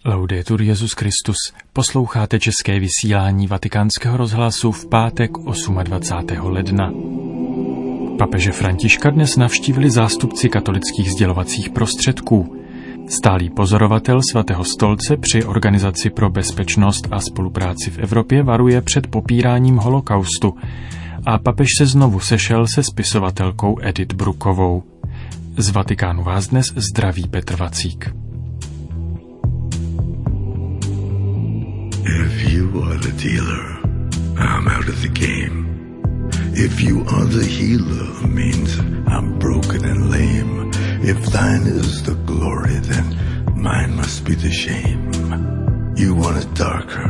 Laudetur Jesus Christus. Posloucháte české vysílání Vatikánského rozhlasu v pátek 28. ledna. Papeže Františka dnes navštívili zástupci katolických sdělovacích prostředků. Stálý pozorovatel Svatého stolce při Organizaci pro bezpečnost a spolupráci v Evropě varuje před popíráním holokaustu a papež se znovu sešel se spisovatelkou Edith Bruckovou. Z Vatikánu vás dnes zdraví Petr Vacík. If you are the dealer, I'm out of the game. If you are the healer, means I'm broken and lame. If thine is the glory, then mine must be the shame. You want it darker,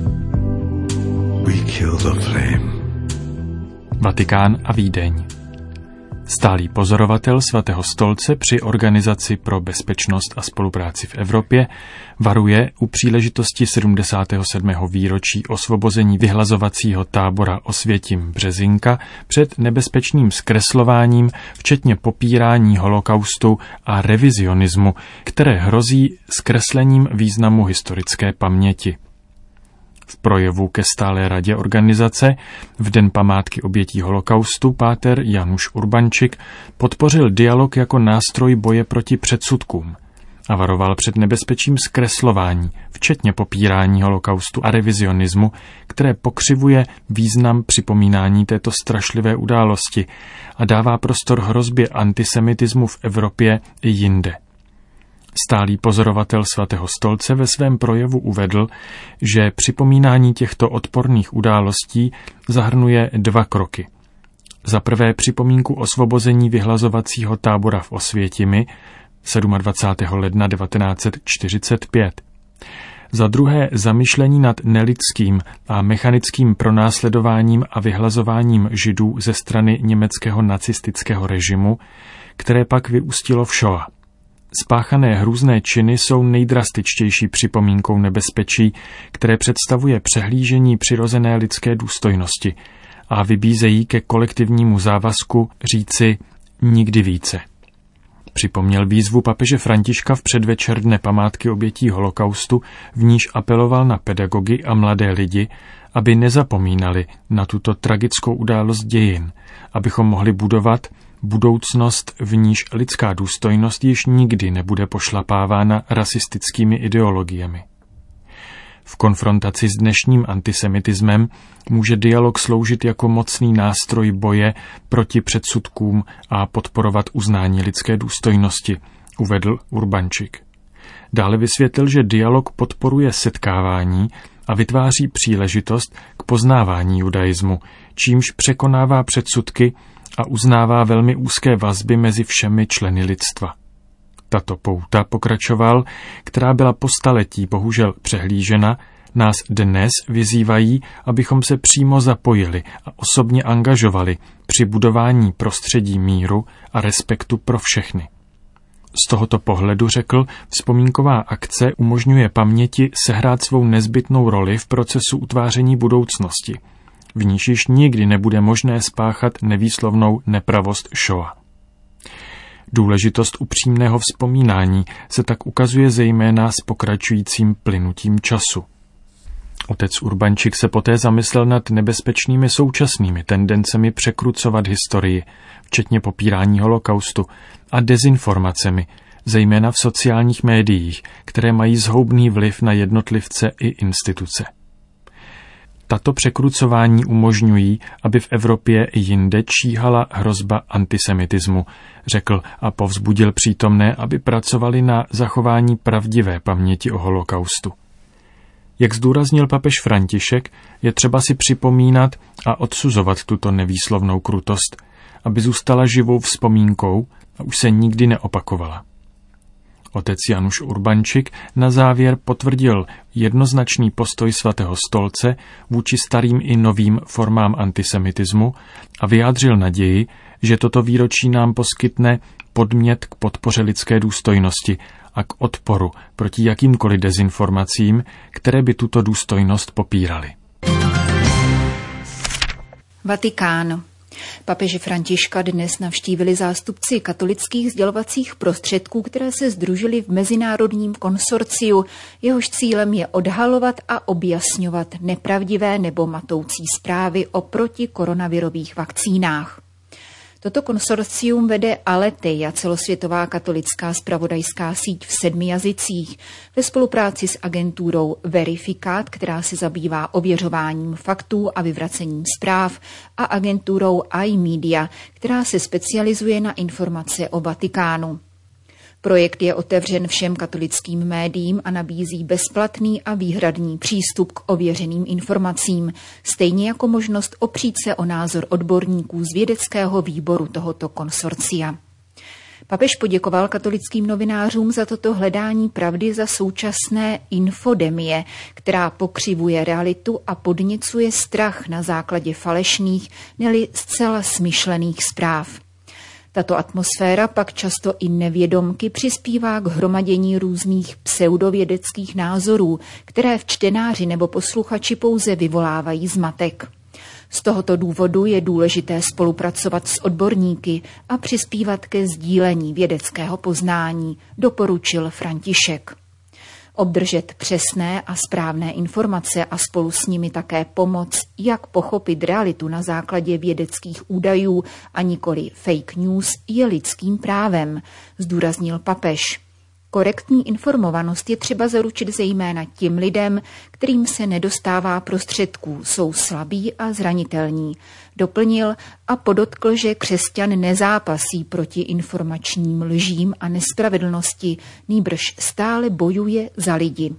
we kill the flame. Vatikán a Vídeň. Stálý pozorovatel Svatého stolce při Organizaci pro bezpečnost a spolupráci v Evropě varuje u příležitosti 77. výročí osvobození vyhlazovacího tábora Osvětim Březinka před nebezpečným zkreslováním, včetně popírání holokaustu a revizionismu, které hrozí zkreslením významu historické paměti. V projevu ke stálé radě organizace v den památky obětí holokaustu páter Januš Urbančik podpořil dialog jako nástroj boje proti předsudkům a varoval před nebezpečím zkreslování, včetně popírání holokaustu a revizionismu, které pokřivuje význam připomínání této strašlivé události a dává prostor hrozbě antisemitismu v Evropě i jinde. Stálý pozorovatel Svatého stolce ve svém projevu uvedl, že připomínání těchto odporných událostí zahrnuje dva kroky. Za prvé připomínku osvobození vyhlazovacího tábora v Osvětimi 27. ledna 1945. Za druhé zamyšlení nad nelidským a mechanickým pronásledováním a vyhlazováním Židů ze strany německého nacistického režimu, které pak vyústilo v šoa. Spáchané hrůzné činy jsou nejdrastičtější připomínkou nebezpečí, které představuje přehlížení přirozené lidské důstojnosti a vybízejí ke kolektivnímu závazku říci nikdy více. Připomněl výzvu papeže Františka v předvečer dne památky obětí holokaustu, v níž apeloval na pedagogy a mladé lidi, aby nezapomínali na tuto tragickou událost dějin, abychom mohli budovat budoucnost, v níž lidská důstojnost již nikdy nebude pošlapávána rasistickými ideologiemi. V konfrontaci s dnešním antisemitismem může dialog sloužit jako mocný nástroj boje proti předsudkům a podporovat uznání lidské důstojnosti, uvedl Urbančik. Dále vysvětlil, že dialog podporuje setkávání a vytváří příležitost k poznávání judaismu, čímž překonává předsudky a uznává velmi úzké vazby mezi všemi členy lidstva. Tato pouta, pokračoval, která byla po staletí bohužel přehlížena, nás dnes vyzývají, abychom se přímo zapojili a osobně angažovali při budování prostředí míru a respektu pro všechny. Z tohoto pohledu, řekl, vzpomínková akce umožňuje paměti sehrát svou nezbytnou roli v procesu utváření budoucnosti, v níž již nikdy nebude možné spáchat nevýslovnou nepravost šoa. Důležitost upřímného vzpomínání se tak ukazuje zejména s pokračujícím plynutím času. Otec Urbančik se poté zamyslel nad nebezpečnými současnými tendencemi překrucovat historii, včetně popírání holokaustu a dezinformacemi, zejména v sociálních médiích, které mají zhoubný vliv na jednotlivce i instituce. Tato překrucování umožňují, aby v Evropě i jinde číhala hrozba antisemitismu, řekl a povzbudil přítomné, aby pracovali na zachování pravdivé paměti o holokaustu. Jak zdůraznil papež František, je třeba si připomínat a odsuzovat tuto nevýslovnou krutost, aby zůstala živou vzpomínkou a už se nikdy neopakovala. Otec Januš Urbančik na závěr potvrdil jednoznačný postoj Svatého stolce vůči starým i novým formám antisemitismu a vyjádřil naději, že toto výročí nám poskytne podnět k podpoře lidské důstojnosti a k odporu proti jakýmkoliv dezinformacím, které by tuto důstojnost popíraly. Vatikán. Papeže Františka dnes navštívili zástupci katolických sdělovacích prostředků, které se sdružily v mezinárodním konsorciu. Jehož cílem je odhalovat a objasňovat nepravdivé nebo matoucí zprávy o protikoronavirových vakcínách. Toto konsorcium vede Aletheia, celosvětová katolická zpravodajská síť v 7 jazycích, ve spolupráci s agenturou Verificat, která se zabývá ověřováním faktů a vyvracením zpráv, a agenturou iMedia, která se specializuje na informace o Vatikánu. Projekt je otevřen všem katolickým médiím a nabízí bezplatný a výhradní přístup k ověřeným informacím, stejně jako možnost opřít se o názor odborníků z vědeckého výboru tohoto konsorcia. Papež poděkoval katolickým novinářům za toto hledání pravdy za současné infodemie, která pokřivuje realitu a podněcuje strach na základě falešných, neli zcela smyšlených zpráv. Tato atmosféra pak často i nevědomky přispívá k hromadění různých pseudovědeckých názorů, které v čtenáři nebo posluchači pouze vyvolávají zmatek. Z tohoto důvodu je důležité spolupracovat s odborníky a přispívat ke sdílení vědeckého poznání, doporučil František. Obdržet přesné a správné informace a spolu s nimi také pomoc, jak pochopit realitu na základě vědeckých údajů a nikoli fake news, je lidským právem, zdůraznil papež. Korektní informovanost je třeba zaručit zejména těm lidem, kterým se nedostává prostředků, jsou slabí a zranitelní. Doplnil a podotkl, že křesťan nezápasí proti informačním lžím a nespravedlnosti, nýbrž stále bojuje za lidi.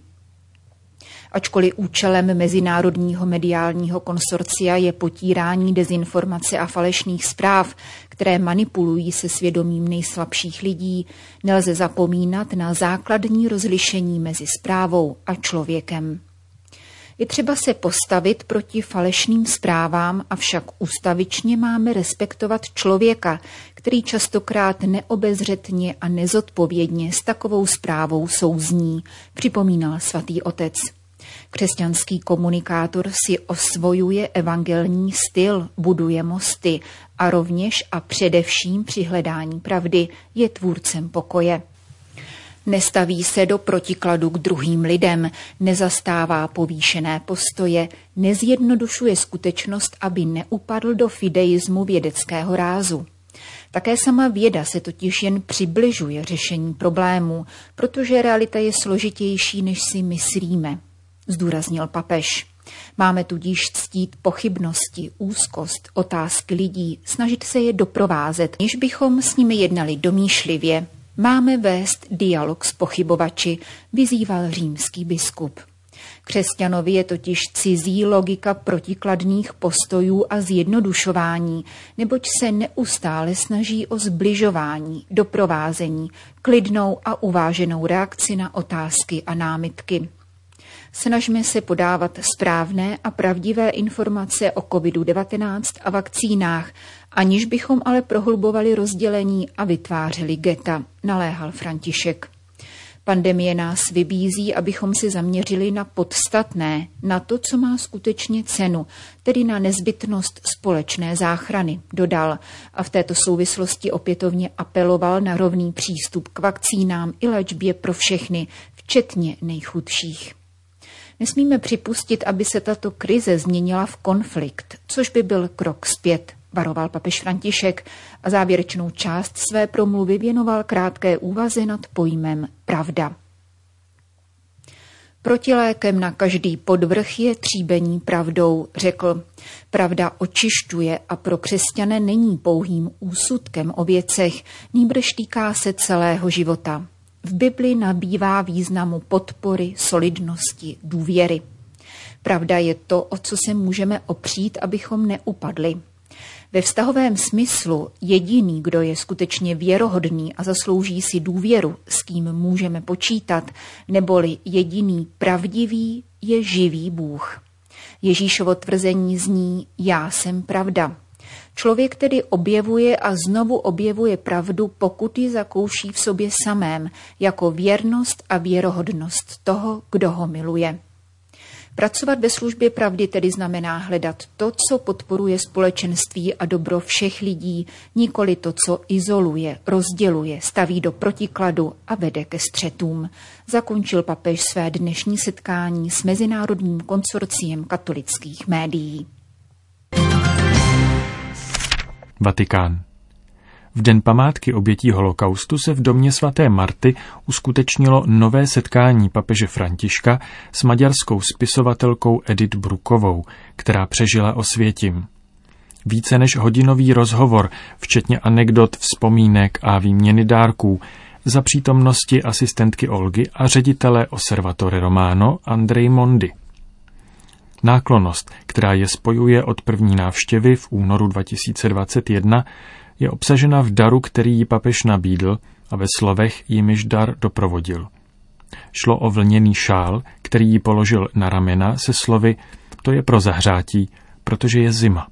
Ačkoliv účelem mezinárodního mediálního konsorcia je potírání dezinformace a falešných zpráv, které manipulují se svědomím nejslabších lidí, nelze zapomínat na základní rozlišení mezi zprávou a člověkem. Je třeba se postavit proti falešným zprávám, avšak ustavičně máme respektovat člověka, který častokrát neobezřetně a nezodpovědně s takovou zprávou souzní, připomínal svatý otec. Křesťanský komunikátor si osvojuje evangelní styl, buduje mosty a rovněž a především při hledání pravdy je tvůrcem pokoje. Nestaví se do protikladu k druhým lidem, nezastává povýšené postoje, nezjednodušuje skutečnost, aby neupadl do fideismu vědeckého rázu. Také sama věda se totiž jen přibližuje řešení problémů, protože realita je složitější, než si myslíme, zdůraznil papež. Máme tudíž ctít pochybnosti, úzkost, otázky lidí, snažit se je doprovázet, než bychom s nimi jednali domýšlivě. Máme vést dialog s pochybovači, vyzýval římský biskup. Křesťanovi je totiž cizí logika protikladných postojů a zjednodušování, neboť se neustále snaží o zbližování, doprovázení, klidnou a uváženou reakci na otázky a námitky. Snažme se podávat správné a pravdivé informace o COVID-19 a vakcínách, aniž bychom ale prohlubovali rozdělení a vytvářeli geta, naléhal František. Pandemie nás vybízí, abychom se zaměřili na podstatné, na to, co má skutečně cenu, tedy na nezbytnost společné záchrany, dodal a v této souvislosti opětovně apeloval na rovný přístup k vakcínám i léčbě pro všechny, včetně nejchudších. Nesmíme připustit, aby se tato krize změnila v konflikt, což by byl krok zpět, varoval papež František a závěrečnou část své promluvy věnoval krátké úvaze nad pojmem pravda. Protilékem na každý podvrh je tříbení pravdou, řekl. Pravda očišťuje a pro křesťane není pouhým úsudkem o věcech, nýbrž týká se celého života. V Bibli nabývá významu podpory, solidnosti, důvěry. Pravda je to, o co se můžeme opřít, abychom neupadli. Ve vztahovém smyslu jediný, kdo je skutečně věrohodný a zaslouží si důvěru, s kým můžeme počítat, neboli jediný pravdivý, je živý Bůh. Ježíšovo tvrzení zní: Já jsem pravda. Člověk tedy objevuje a znovu objevuje pravdu, pokud ji zakouší v sobě samém, jako věrnost a věrohodnost toho, kdo ho miluje. Pracovat ve službě pravdy tedy znamená hledat to, co podporuje společenství a dobro všech lidí, nikoli to, co izoluje, rozděluje, staví do protikladu a vede ke střetům. Zakončil papež své dnešní setkání s Mezinárodním konsorciem katolických médií. Vatikán. V den památky obětí holokaustu se v domě svaté Marty uskutečnilo nové setkání papeže Františka s maďarskou spisovatelkou Edith Bruckovou, která přežila Osvětim. Více než hodinový rozhovor, včetně anekdot, vzpomínek a výměny dárků, za přítomnosti asistentky Olgy a ředitele Osservatore Romano Andrej Mondi. Náklonnost, která je spojuje od první návštěvy v únoru 2021, je obsažena v daru, který jí papež nabídl a ve slovech, jimiž dar doprovodil. Šlo o vlněný šál, který jí položil na ramena se slovy: to je pro zahřátí, protože je zima.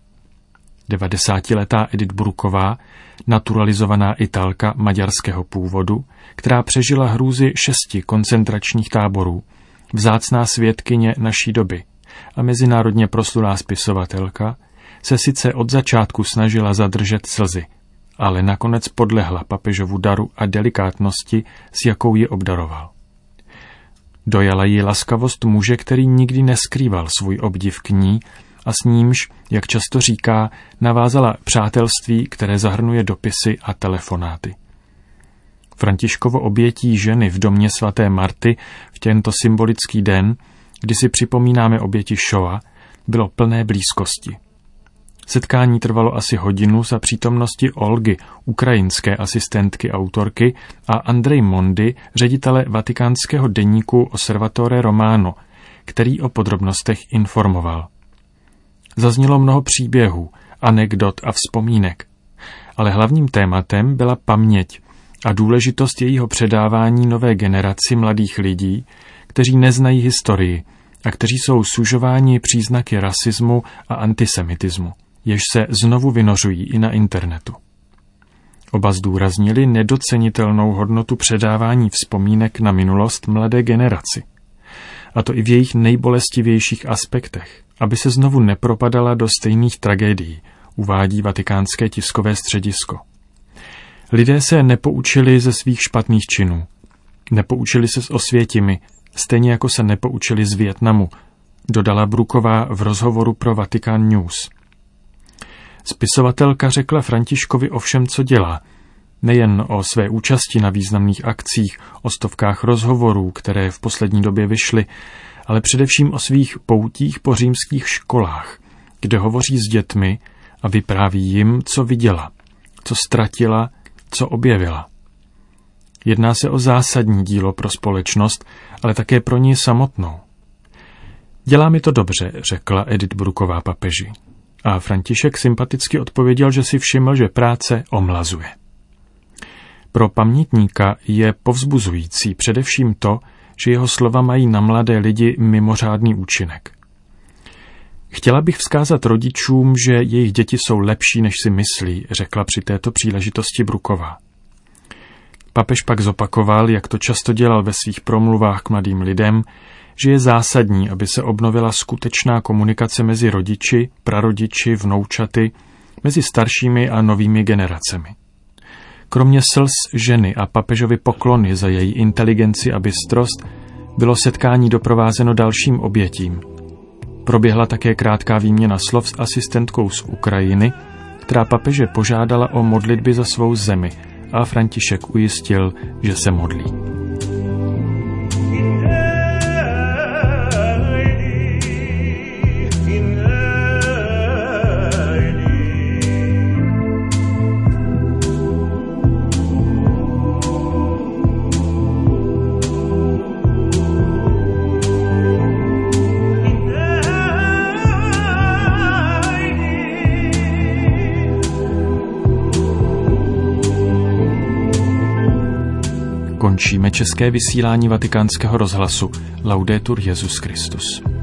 90letá Edith Brucková, naturalizovaná Italka maďarského původu, která přežila hrůzy 6 koncentračních táborů, vzácná svědkyně naší doby a mezinárodně proslulá spisovatelka, se sice od začátku snažila zadržet slzy, ale nakonec podlehla papežovu daru a delikátnosti, s jakou ji obdaroval. Dojala jí laskavost muže, který nikdy neskrýval svůj obdiv k ní a s nímž, jak často říká, navázala přátelství, které zahrnuje dopisy a telefonáty. Františkovo obětí ženy v domě svaté Marty v tento symbolický den, kdy si připomínáme oběti Shoah, bylo plné blízkosti. Setkání trvalo asi hodinu za přítomnosti Olgy, ukrajinské asistentky autorky, a Andrej Mondi, ředitele vatikánského deníku Osservatore Romano, který o podrobnostech informoval. Zaznělo mnoho příběhů, anekdot a vzpomínek, ale hlavním tématem byla paměť a důležitost jejího předávání nové generaci mladých lidí, kteří neznají historii a kteří jsou sužováni příznaky rasismu a antisemitismu, jež se znovu vynořují i na internetu. Oba zdůraznili nedocenitelnou hodnotu předávání vzpomínek na minulost mladé generaci, a to i v jejich nejbolestivějších aspektech, aby se znovu nepropadala do stejných tragédií, uvádí vatikánské tiskové středisko. Lidé se nepoučili ze svých špatných činů, nepoučili se z Osvětimi, stejně jako se nepoučili z Vietnamu, dodala Brucková v rozhovoru pro Vatican News. Spisovatelka řekla Františkovi o všem, co dělá, nejen o své účasti na významných akcích, o stovkách rozhovorů, které v poslední době vyšly, ale především o svých poutích po římských školách, kde hovoří s dětmi a vypráví jim, co viděla, co ztratila, co objevila. Jedná se o zásadní dílo pro společnost, ale také pro ní samotnou. Dělá mi to dobře, řekla Edith Brucková papeži. A František sympaticky odpověděl, že si všiml, že práce omlazuje. Pro pamětníka je povzbuzující především to, že jeho slova mají na mladé lidi mimořádný účinek. Chtěla bych vzkázat rodičům, že jejich děti jsou lepší, než si myslí, řekla při této příležitosti Brucková. Papež pak zopakoval, jak to často dělal ve svých promluvách k mladým lidem, že je zásadní, aby se obnovila skutečná komunikace mezi rodiči, prarodiči, vnoučaty, mezi staršími a novými generacemi. Kromě slz ženy a papežovy poklony za její inteligenci a bystrost bylo setkání doprovázeno dalším obětím. Proběhla také krátká výměna slov s asistentkou z Ukrajiny, která papeže požádala o modlitby za svou zemi, a František ujistil, že se modlí. Končíme české vysílání Vatikánského rozhlasu. Laudetur Jesus Christus.